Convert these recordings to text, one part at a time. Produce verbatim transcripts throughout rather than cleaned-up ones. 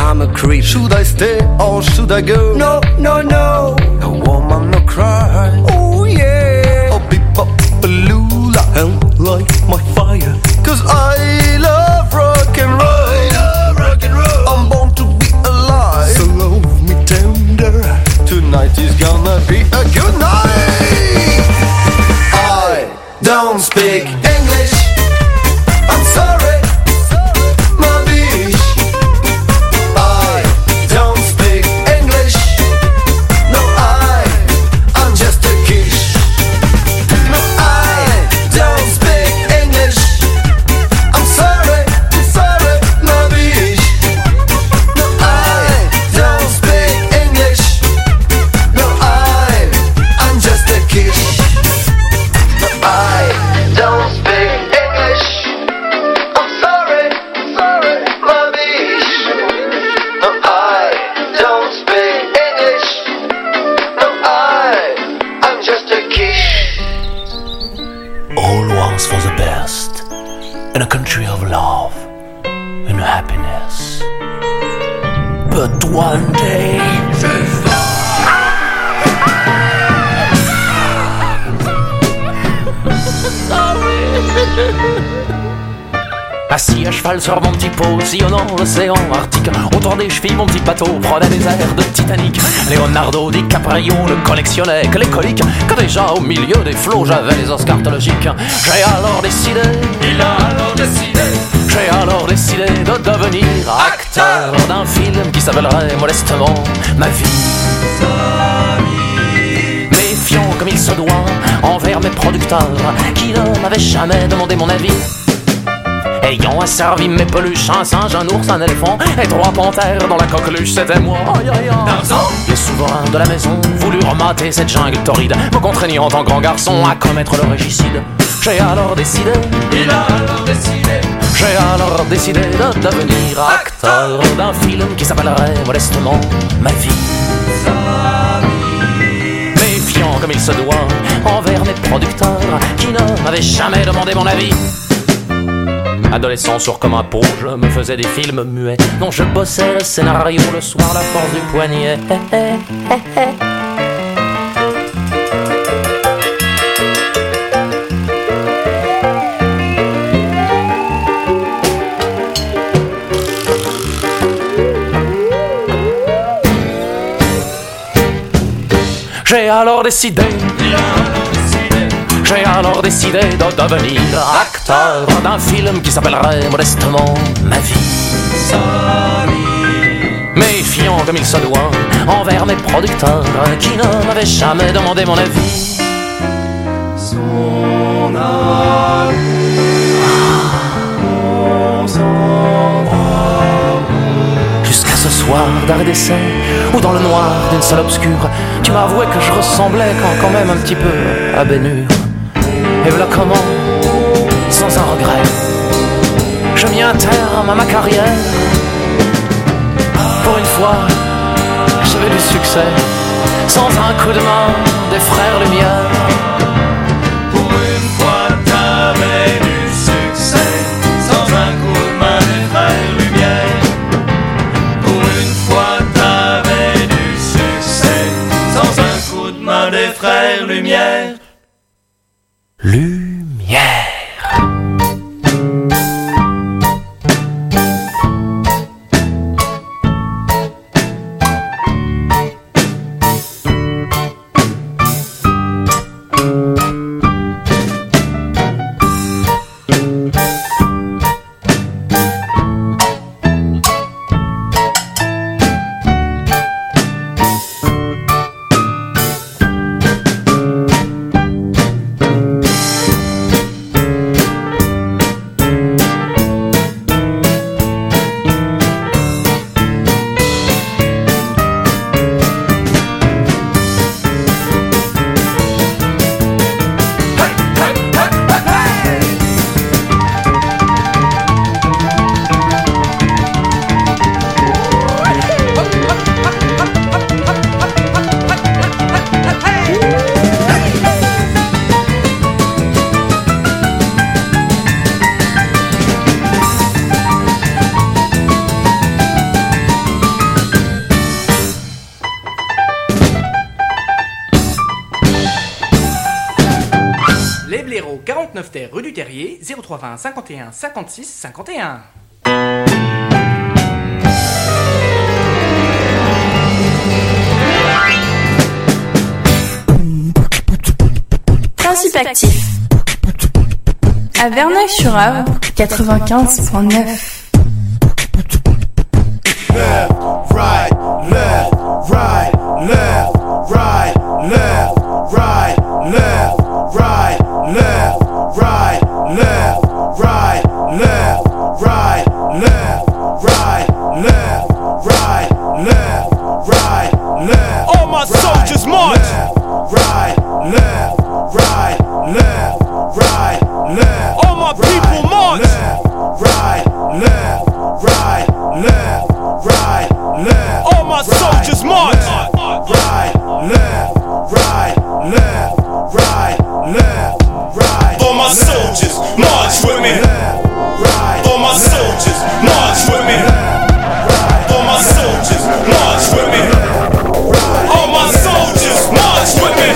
I'm a creep. Should I stay or should I go? No, no, no. A woman no cry. Oh yeah. Oh beep-bop-a-lula and light my fire. Cause I love rock and roll. I love rock and roll. I'm born to be alive. So love me tender. Tonight is gonna be a good night. I don't speak English. I'm sorry, my bitch. I don't speak English. No, I, I'm just a quiche. No, I don't speak English. I'm sorry, I'm sorry, my bitch. No, I don't speak English. No, I, I'm just a quiche. No, I don't speak English. I'm sorry, sorry, my bitch. No, I don't speak English. No, I, I'm just a quiche. All was for the best, in a country of love and happiness. But one day, assis à cheval sur mon petit pot, sillonnant l'océan Arctique, autour des chevilles mon petit bateau prenait des airs de Titanic. Leonardo DiCaprio ne collectionnait que les coliques, quand déjà au milieu des flots j'avais les os cartologiques. J'ai alors décidé, il a alors décidé, j'ai alors décidé de devenir acteur d'un film qui s'appellerait modestement Ma vie. Méfiant comme il se doit envers mes producteurs qui ne m'avaient jamais demandé mon avis. Ayant asservi mes peluches, un singe, un ours, un éléphant et trois panthères dans la coqueluche, c'était moi. Aïe, aïe, aïe. Le souverain de la maison voulut remater cette jungle torride, me contraignant en tant que grand garçon à commettre le régicide. J'ai alors décidé, il a alors décidé, j'ai alors décidé de devenir acteur d'un film qui s'appellerait modestement Ma vie. Méfiant comme il se doit envers mes producteurs qui ne m'avaient jamais demandé mon avis. Adolescent sourd comme un pot, je me faisais des films muets dont je bossais le scénario le soir, la force du poignet. J'ai alors décidé, j'ai alors décidé de devenir acteur d'un film qui s'appellerait modestement Ma vie. Méfiant comme il se doit envers mes producteurs qui ne m'avaient jamais demandé mon avis. Son amour, jusqu'à ce soir d'arrêt d'essai, ou dans le noir d'une salle obscure, tu m'as avoué que je ressemblais quand, quand même un petit peu à Ben Hur. Et voilà comment, sans un regret, je mis un terme à ma carrière. Pour une fois, j'avais du succès, sans un coup de main des frères Lumière. Pour une fois, t'avais du succès, sans un coup de main des frères Lumière. Pour une fois, t'avais du succès, sans un coup de main des frères Lumière. Lumière. quarante-neuf terre rue du Terrier, zéro trois vingt cinquante et un cinquante-six cinquante et un. Principe actif. À Verneuil-sur-Avre, quatre-vingt-quinze point neuf. Left, right, left, right, left, right, left, right, left, right, left, right, left, right, left, right, left, right, left, right, left, right, left. All my soldiers march. Right, left, right, left, right, left. All my people march. Right, left, right, left. Right, left. All my soldiers march. Right, left, right, left, right, left, right. All my soldiers march with me. All my soldiers march with me. All my soldiers march with me. All my soldiers march with me.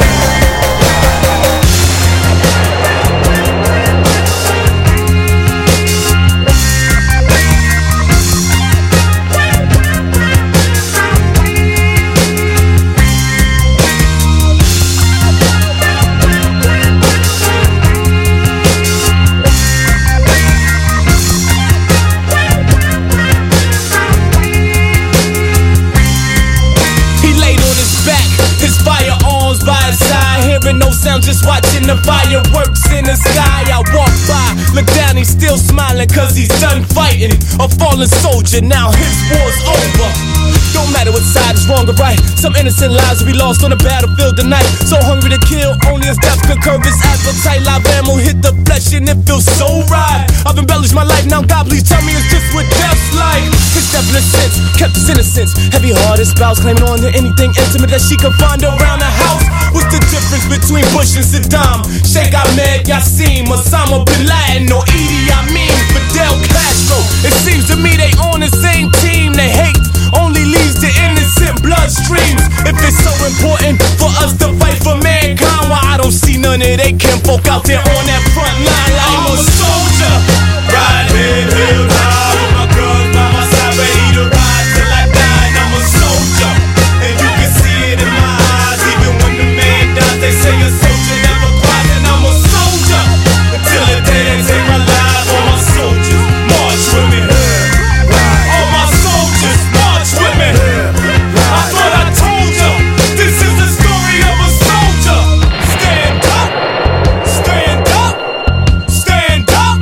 No sound, just watching the fireworks in the sky. I walk by, look down, he's still smiling cause he's done fighting. A fallen soldier, now his war's over. Don't matter what side is wrong or right, some innocent lives will be lost on the battlefield tonight. So hungry to kill, only as death could curb his appetite. Live ammo hit the flesh and it feels so right. I've embellished my life, now God please tell me it's just what death's like. His definite sense, kept his innocence. Heavy-hearted spouse claiming on to anything intimate that she could find around the house. What's the difference between Bush and Saddam? Sheikh Ahmed Yassin, Osama Bin Laden, or Idi Amin, Fidel Castro? It seems to me they on the same team. They hate only leads to innocent bloodstreams. If it's so important for us to fight for mankind, why I don't see none of they kinfolk out there on that front line like I'm a soldier. Ride head held high with my guns by my side, ready to ride till I die. And I'm a soldier, and you can see it in my eyes. Even when the man dies, they say a soldier never cries. And I'm a soldier until the day they take my life. All my soldiers march with me. All my soldiers march with me. I thought I told ya, this is the story of a soldier. Stand up, stand up, stand up,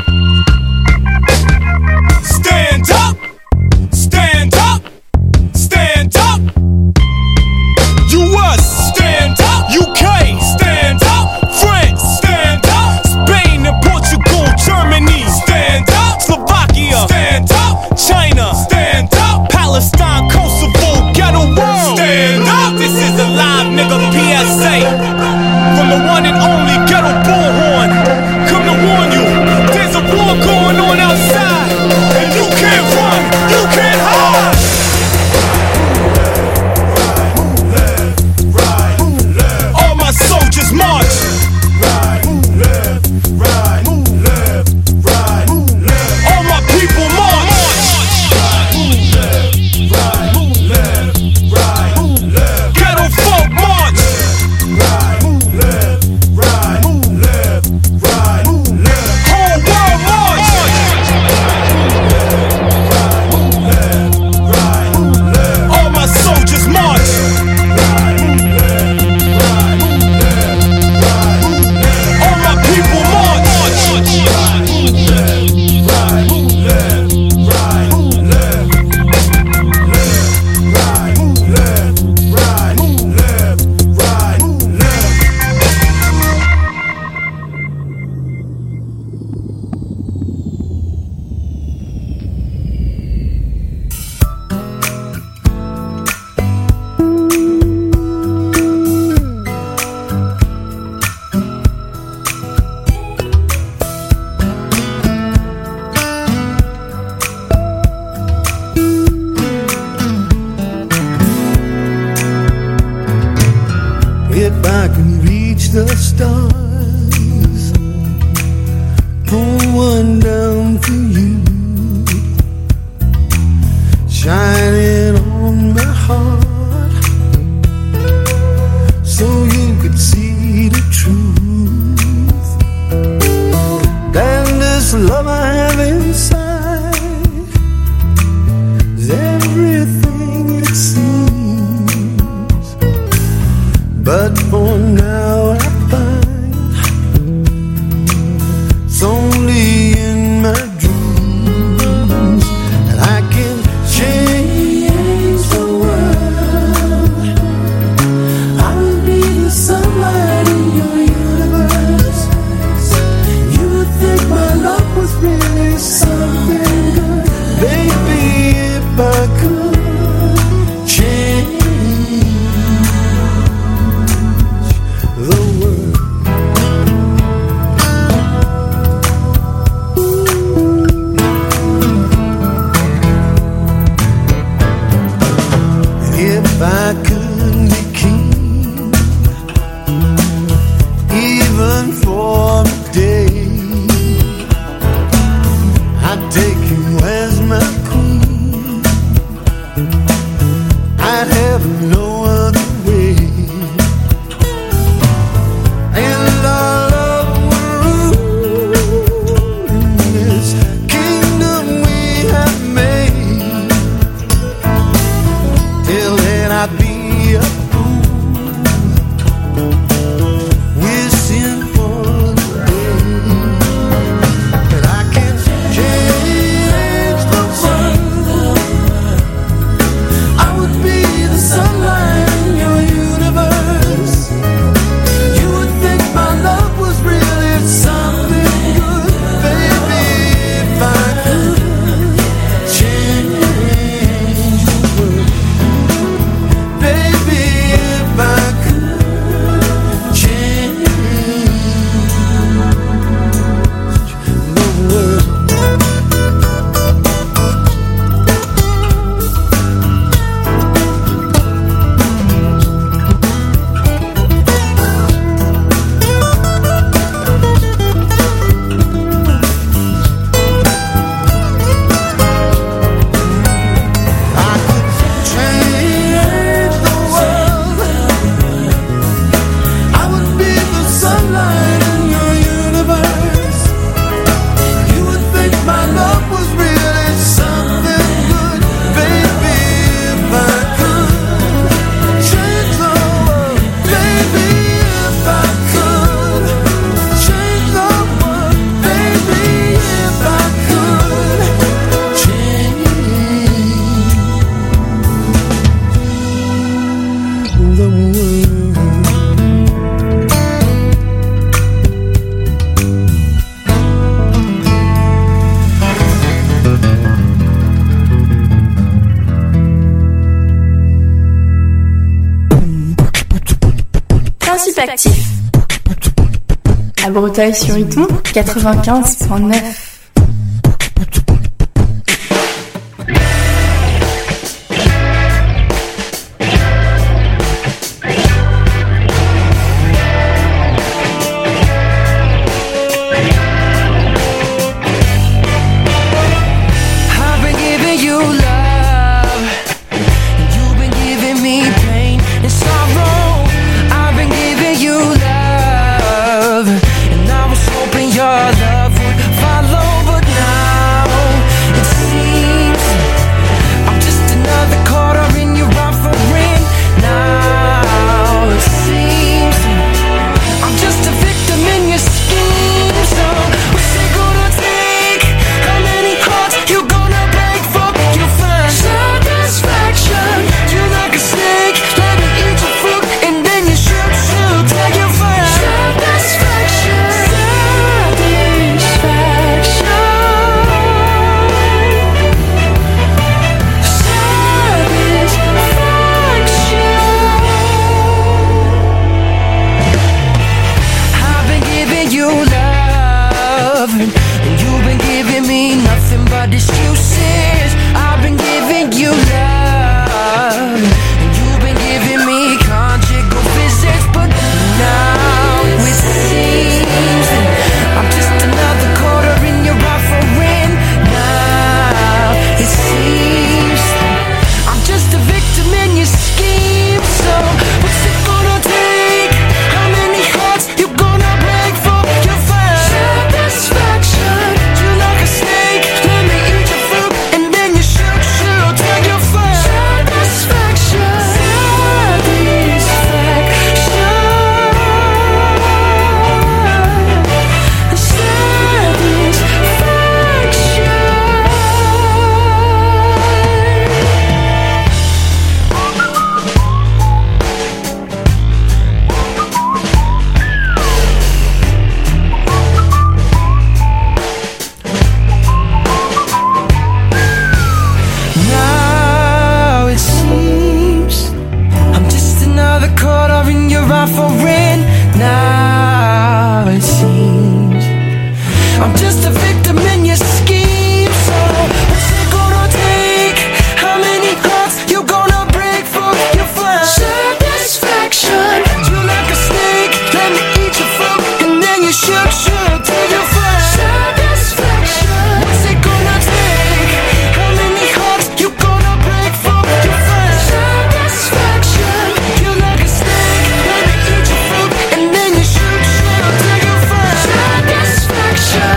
stand up, stand up, stand up. U S, stand up. U K, stand up. France, stand up. Spain and Portugal, Germany, stand up. Slovakia, stand up. China, stand up. Palestine, Kosovo, ghetto world, stand up. This is a live nigga P S A from the one and only Ghetto Bullhorn. Come to warn you, there's a war going on outside, and you can't run, you can't hide. All my soldiers march. All my people march. Ghetto folk march. Whole world march. All my soldiers march. All my people march. If I can reach the stars, shining on my heart, so you could see the truth. And this love I have inside is everything it seems. But for now I find it's only in my dreams that I can change the world. I will be the sunlight in your universe. You would think my love was really something good, baby, if I could change the world. If I could be king, even for a day, I'd take you as my queen. I'd have no other way, and our love would rule in this kingdom we have made. Till then I'd be a fool, wishing for the day that I can change the world. I would be the sunlight in your universe. You would think my love was really something good, baby, if I could change the world. Baby, if I could change the world. I could change the world. I would be the sunlight in your universe. You would think my love was really something good, baby, if I could change the world. Baby, if I could change the world. Baby, if I could change the world. Principe actif. À Breteuil-sur-Iton, quatre-vingt-quinze virgule neuf. I've been giving you love, and you've been giving me pain and sorrow. I've been giving you love, and I was hoping your love would follow. I'm just a victim in your scheme. So what's it gonna take? How many hearts you gonna break for your fun? Satisfaction. You like a snake, let me eat your fruit, and then you shook, shook till you find satisfaction. What's it gonna take? How many hearts you gonna break for your fun? Satisfaction. You like a snake, let me eat your fruit, and then you shook, shook till you find satisfaction.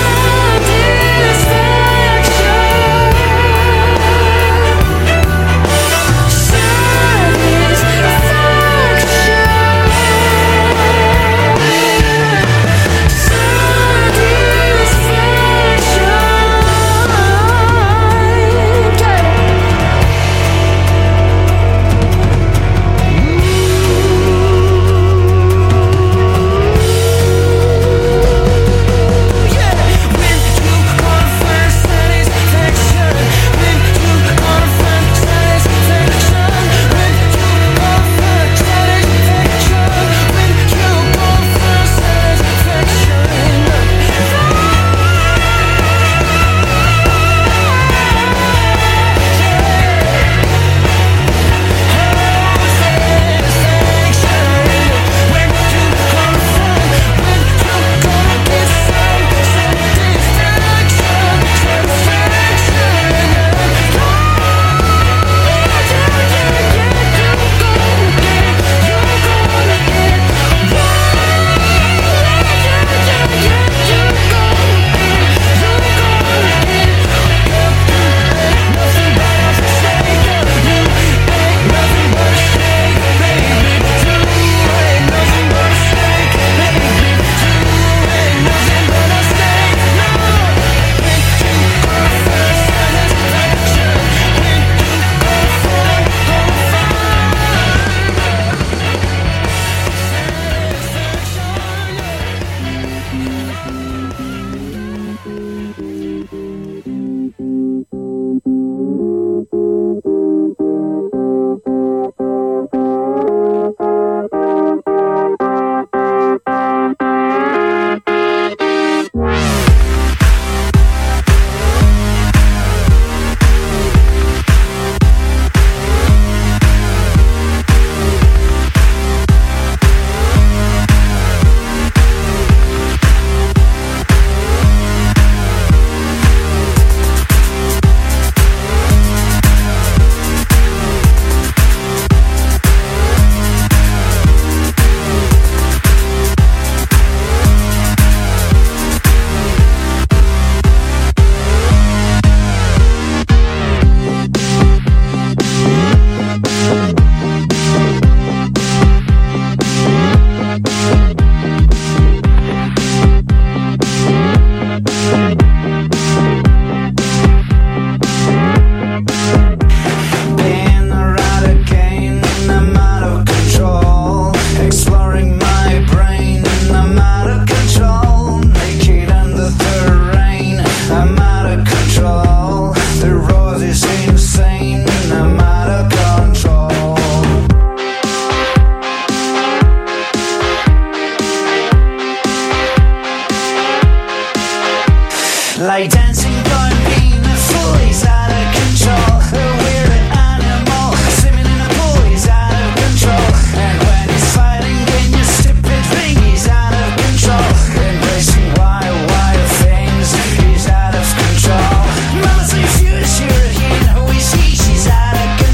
Like dancing bambina, fully's out of control. A weird animal, swimming in a pool, he's out of control. And when he's fighting in your stupid ring, he's out of control. Embracing wild, wild things, he's out of control. Mama, so you furious, you're here, who is he? She's out of control.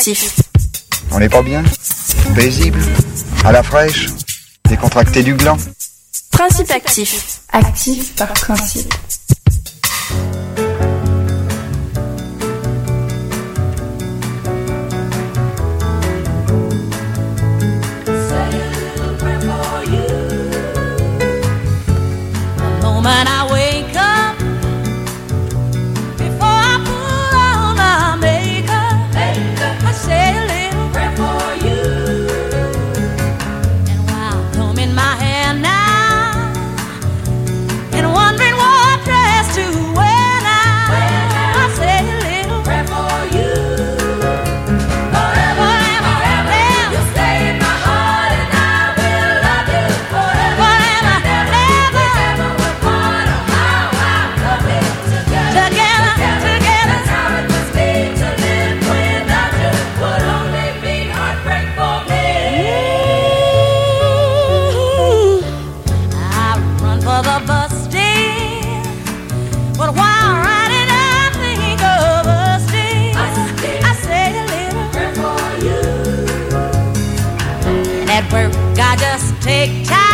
actif. On n'est pas bien? Paisible? À la fraîche? Décontracté du gland? Principe actif. Actif par principe. I just take time.